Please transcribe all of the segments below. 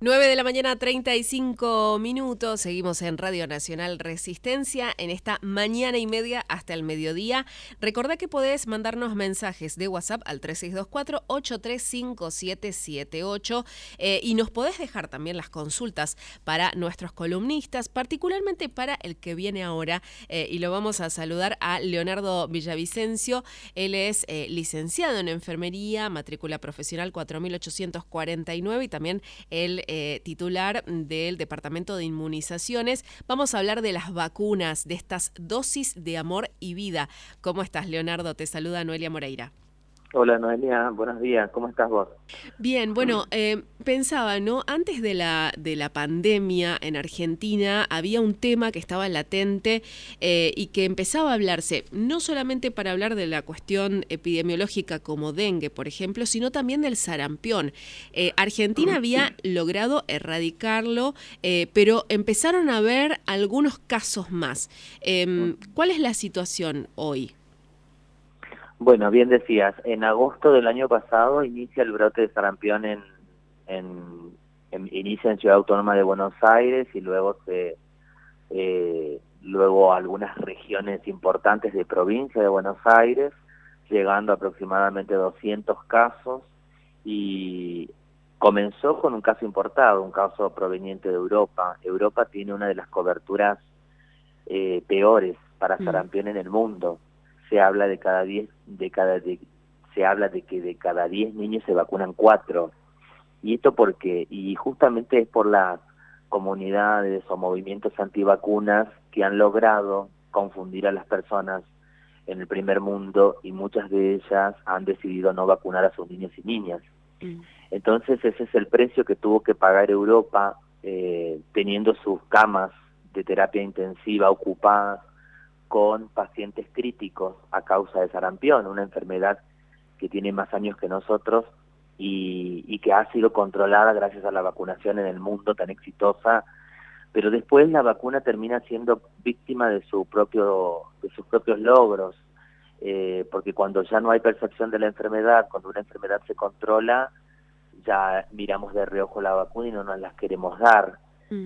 9 de la mañana, 35 minutos. Seguimos en Radio Nacional Resistencia en esta mañana y media hasta el mediodía. Recordá que podés mandarnos mensajes de WhatsApp al 3624-835778 y nos podés dejar también las consultas para nuestros columnistas, particularmente para el que viene ahora, y lo vamos a saludar a Leonardo Villavicencio. Él es licenciado en enfermería, matrícula profesional 4849 y también el titular del Departamento de Inmunizaciones. Vamos a hablar de las vacunas, de estas dosis de amor y vida. ¿Cómo estás, Leonardo? Te saluda Noelia Moreira. Hola Noelia, buenos días, ¿cómo estás vos? Bien, bueno, pensaba, ¿no? Antes de la pandemia en Argentina había un tema que estaba latente y que empezaba a hablarse, no solamente para hablar de la cuestión epidemiológica como dengue, por ejemplo, sino también del sarampión. Argentina había logrado erradicarlo, pero empezaron a haber algunos casos más. ¿Cuál es la situación hoy? Bueno, bien decías, en agosto del año pasado inicia el brote de sarampión inicia en Ciudad Autónoma de Buenos Aires y luego luego algunas regiones importantes de provincia de Buenos Aires, llegando a aproximadamente 200 casos, y comenzó con un caso importado, un caso proveniente de Europa. Europa tiene una de las coberturas peores para sarampión en el mundo. Se habla de que de cada 10 niños se vacunan 4. Y esto y justamente es por las comunidades o movimientos antivacunas que han logrado confundir a las personas en el primer mundo, y muchas de ellas han decidido no vacunar a sus niños y niñas. Entonces ese es el precio que tuvo que pagar Europa, teniendo sus camas de terapia intensiva ocupadas con pacientes críticos a causa de sarampión, una enfermedad que tiene más años que nosotros y que ha sido controlada gracias a la vacunación en el mundo tan exitosa, pero después la vacuna termina siendo víctima de sus propios logros, porque cuando ya no hay percepción de la enfermedad, cuando una enfermedad se controla, ya miramos de reojo la vacuna y no nos las queremos dar.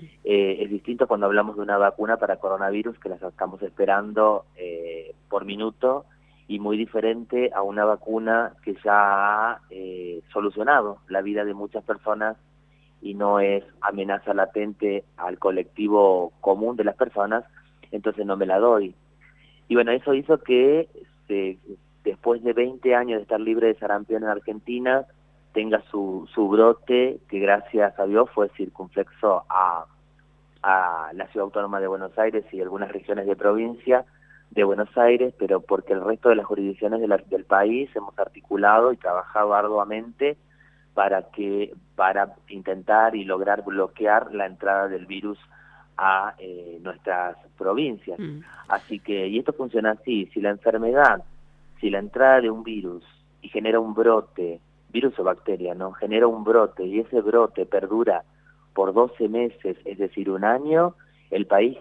Es distinto cuando hablamos de una vacuna para coronavirus, que las estamos esperando por minuto, y muy diferente a una vacuna que ya ha solucionado la vida de muchas personas y no es amenaza latente al colectivo común de las personas, entonces no me la doy. Y bueno, eso hizo que después de 20 años de estar libre de sarampión en Argentina, tenga su brote, que gracias a Dios fue circunflexo a la Ciudad Autónoma de Buenos Aires y algunas regiones de provincia de Buenos Aires, pero porque el resto de las jurisdicciones del país hemos articulado y trabajado arduamente para intentar y lograr bloquear la entrada del virus a nuestras provincias. Así que, y esto funciona así: si la entrada de un virus y genera un brote, virus o bacteria, ¿no? Genera un brote y ese brote perdura por 12 meses, es decir, un año, el país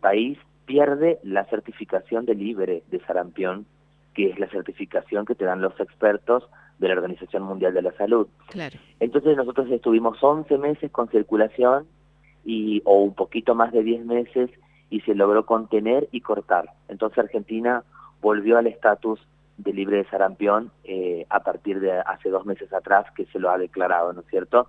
pierde la certificación de libre de sarampión, que es la certificación que te dan los expertos de la Organización Mundial de la Salud. Claro. Entonces nosotros estuvimos 11 meses con circulación o un poquito más de 10 meses, y se logró contener y cortar. Entonces Argentina volvió al estatus de libre de sarampión a partir de hace 2 meses atrás, que se lo ha declarado, ¿no es cierto?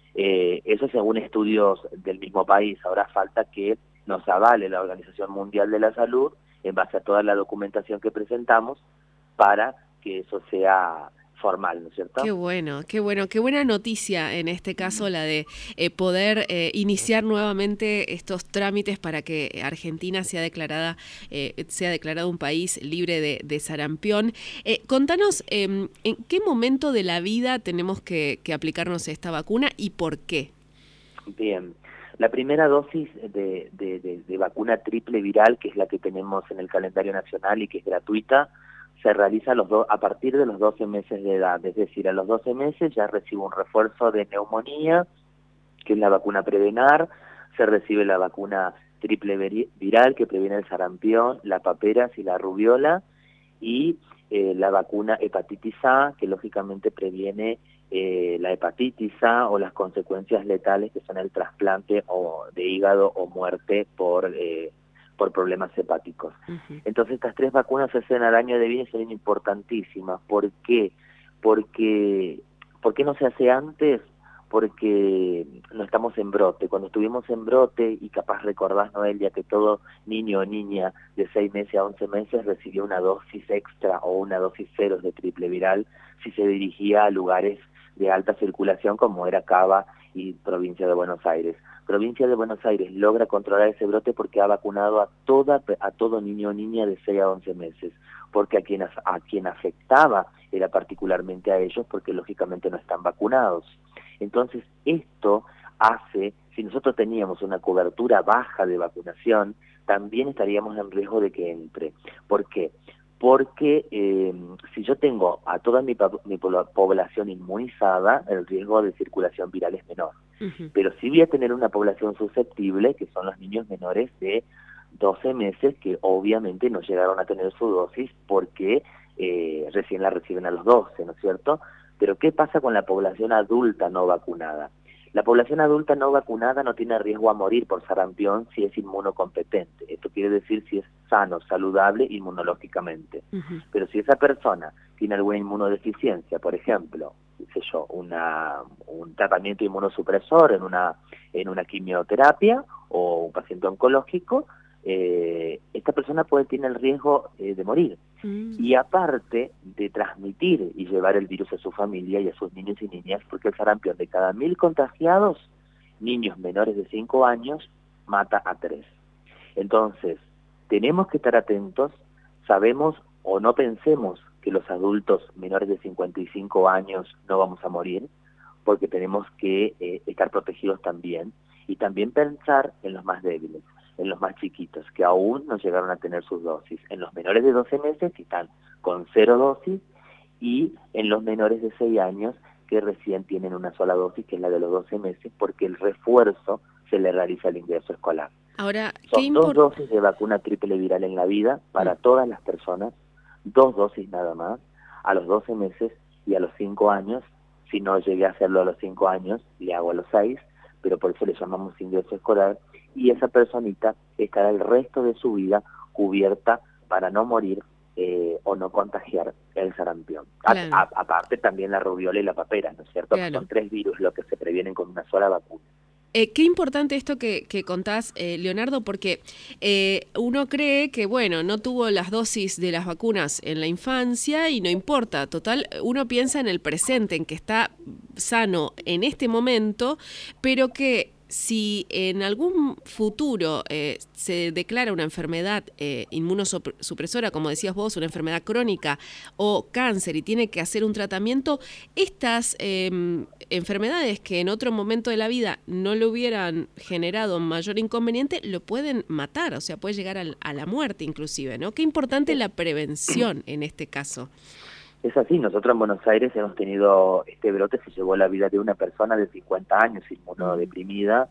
Eso según estudios del mismo país. Ahora falta que nos avale la Organización Mundial de la Salud en base a toda la documentación que presentamos para que eso sea formal, ¿no es cierto? Qué bueno, qué buena noticia en este caso la de poder iniciar nuevamente estos trámites para que Argentina sea declarado un país libre de sarampión. Contanos en qué momento de la vida tenemos que aplicarnos esta vacuna y por qué. Bien, la primera dosis de vacuna triple viral, que es la que tenemos en el calendario nacional y que es gratuita, se realiza a partir de los 12 meses de edad, es decir, a los 12 meses ya recibe un refuerzo de neumonía, que es la vacuna Prevenar, se recibe la vacuna triple viral que previene el sarampión, la paperas y la rubiola, y la vacuna hepatitis A, que lógicamente previene la hepatitis A o las consecuencias letales que son el trasplante o de hígado o muerte por problemas hepáticos. Entonces estas 3 vacunas se hacen al año de vida y son importantísimas. ¿Por qué? ¿Por qué no se hace antes? Porque no estamos en brote. Cuando estuvimos en brote, y capaz recordás, Noelia, que todo niño o niña de 6 meses a 11 meses recibió una dosis extra o una dosis cero de triple viral si se dirigía a lugares de alta circulación como era Cava y Provincia de Buenos Aires. Provincia de Buenos Aires logra controlar ese brote porque ha vacunado a todo niño o niña de 6 a 11 meses, porque a quien afectaba era particularmente a ellos, porque lógicamente no están vacunados. Entonces esto hace, si nosotros teníamos una cobertura baja de vacunación, también estaríamos en riesgo de que entre. ¿Por qué? Porque si yo tengo a toda mi población inmunizada, el riesgo de circulación viral es menor. Pero sí voy a tener una población susceptible, que son los niños menores de 12 meses, que obviamente no llegaron a tener su dosis porque recién la reciben a los 12, ¿no es cierto? Pero ¿qué pasa con la población adulta no vacunada? La población adulta no vacunada no tiene riesgo a morir por sarampión si es inmunocompetente. Esto quiere decir si es sano, saludable inmunológicamente. Pero si esa persona tiene alguna inmunodeficiencia, por ejemplo, qué sé yo, un tratamiento inmunosupresor en una quimioterapia o un paciente oncológico, esta persona tiene el riesgo de morir. Y aparte de transmitir y llevar el virus a su familia y a sus niños y niñas, porque el sarampión de cada 1000 contagiados, niños menores de 5 años, mata a 3. Entonces, tenemos que estar atentos, sabemos o no pensemos que los adultos menores de 55 años no vamos a morir, porque tenemos que estar protegidos también, y también pensar en los más débiles, en los más chiquitos, que aún no llegaron a tener sus dosis, en los menores de 12 meses que están con 0 dosis, y en los menores de 6 años que recién tienen una sola dosis, que es la de los 12 meses, porque el refuerzo se le realiza al ingreso escolar. Ahora, son 2 dosis de vacuna triple viral en la vida para todas las personas, 2 dosis nada más, a los 12 meses y a los 5 años. Si no llegué a hacerlo a los 5 años, le hago a los 6, pero por eso le llamamos ingreso escolar, y esa personita estará el resto de su vida cubierta para no morir o no contagiar el sarampión. Claro. Aparte también la rubiola y la papera, ¿no es cierto? Claro. Son 3 virus los que se previenen con una sola vacuna. Qué importante esto que contás, Leonardo, porque uno cree que, bueno, no tuvo las dosis de las vacunas en la infancia y no importa. Total, uno piensa en el presente, en que está sano en este momento, pero que si en algún futuro se declara una enfermedad inmunosupresora, como decías vos, una enfermedad crónica o cáncer y tiene que hacer un tratamiento, estas enfermedades que en otro momento de la vida no le hubieran generado mayor inconveniente, lo pueden matar, o sea, puede llegar a la muerte inclusive, ¿no? Qué importante la prevención en este caso. Es así, nosotros en Buenos Aires hemos tenido este brote, se llevó la vida de una persona de 50 años inmunodeprimida,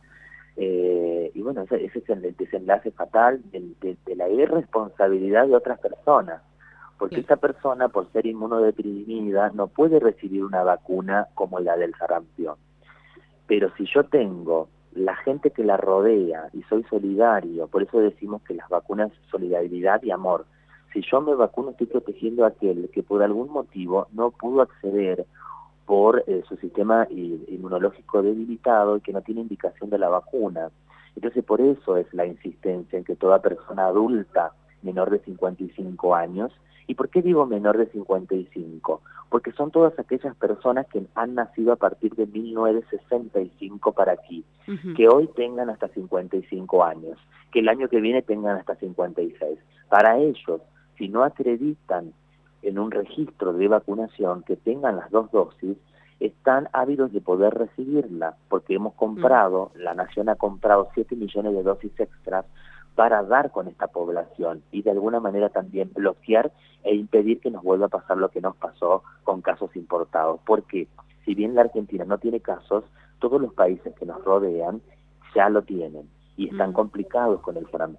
y bueno, ese es el desenlace fatal de la irresponsabilidad de otras personas, porque esa persona, por ser inmunodeprimida, no puede recibir una vacuna como la del sarampión. Pero si yo tengo la gente que la rodea y soy solidario, por eso decimos que las vacunas es solidaridad y amor. Si yo me vacuno, estoy protegiendo a aquel que por algún motivo no pudo acceder por su sistema inmunológico debilitado y que no tiene indicación de la vacuna. Entonces, por eso es la insistencia en que toda persona adulta menor de 55 años, ¿y por qué digo menor de 55? Porque son todas aquellas personas que han nacido a partir de 1965 para aquí, que hoy tengan hasta 55 años, que el año que viene tengan hasta 56. Para ellos, si no acreditan en un registro de vacunación que tengan las 2 dosis, están ávidos de poder recibirla, porque hemos comprado, la Nación ha comprado 7 millones de dosis extras para dar con esta población y de alguna manera también bloquear e impedir que nos vuelva a pasar lo que nos pasó con casos importados. Porque si bien la Argentina no tiene casos, todos los países que nos rodean ya lo tienen y están complicados con el sarampión.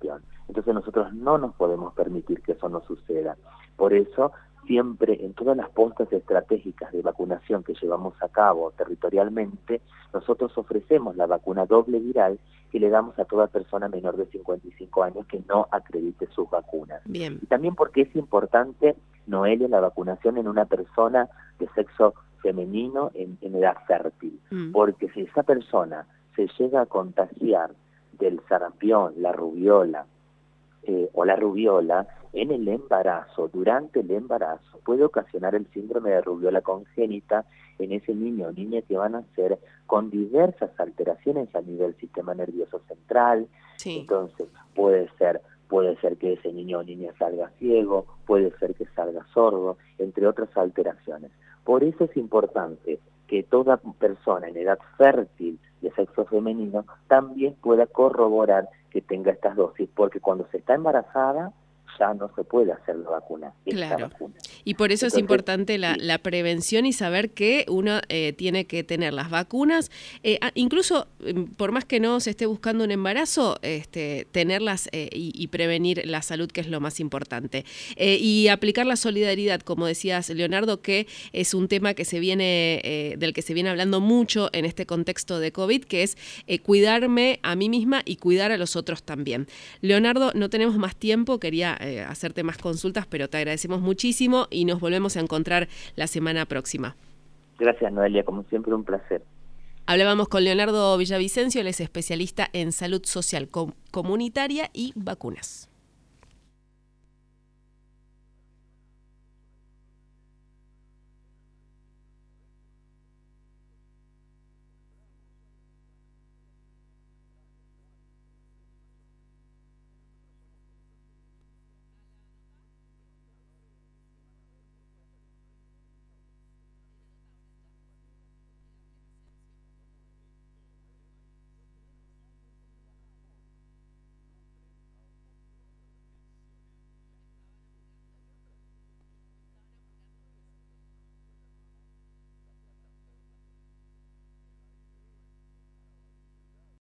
Entonces nosotros no nos podemos permitir que eso no suceda. Por eso, siempre en todas las postas estratégicas de vacunación que llevamos a cabo territorialmente, nosotros ofrecemos la vacuna doble viral que le damos a toda persona menor de 55 años que no acredite sus vacunas. Bien. Y también porque es importante, Noelia, la vacunación en una persona de sexo femenino en edad fértil, porque si esa persona se llega a contagiar del sarampión, la rubiola o la rubiola en el embarazo, durante el embarazo, puede ocasionar el síndrome de rubiola congénita en ese niño o niña que van a nacer con diversas alteraciones a nivel del sistema nervioso central. Sí. Entonces puede ser que ese niño o niña salga ciego, puede ser que salga sordo, entre otras alteraciones. Por eso es importante que toda persona en edad fértil de sexo femenino también pueda corroborar que tenga estas dosis, porque cuando se está embarazada ya no se puede hacer la vacuna. Claro. Vacuna. Y por eso Entonces, es importante la, sí, la prevención y saber que uno tiene que tener las vacunas, incluso por más que no se esté buscando un embarazo, tenerlas y prevenir la salud, que es lo más importante. Y aplicar la solidaridad, como decías, Leonardo, que es un tema que se viene del que se viene hablando mucho en este contexto de COVID, que es cuidarme a mí misma y cuidar a los otros también. Leonardo, no tenemos más tiempo, quería hacerte más consultas, pero te agradecemos muchísimo y nos volvemos a encontrar la semana próxima. Gracias, Noelia, como siempre un placer. Hablábamos con Leonardo Villavicencio, él es especialista en salud social comunitaria y vacunas.